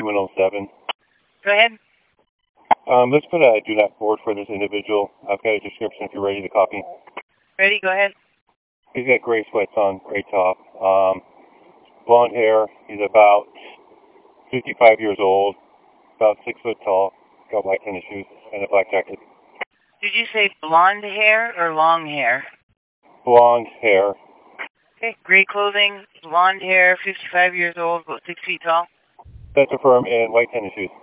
107. Go ahead. Let's put a do not forward for this individual. I've got a description if you're ready to copy. Ready? Go ahead. He's got gray sweats on, gray top, blonde hair. He's about 55 years old, about 6 foot tall, got white tennis shoes and a black jacket. Did you say blonde hair or long hair? Blonde hair. Okay. Gray clothing, blonde hair, 55 years old, about 6 feet tall. That's affirmed, and white tennis shoes.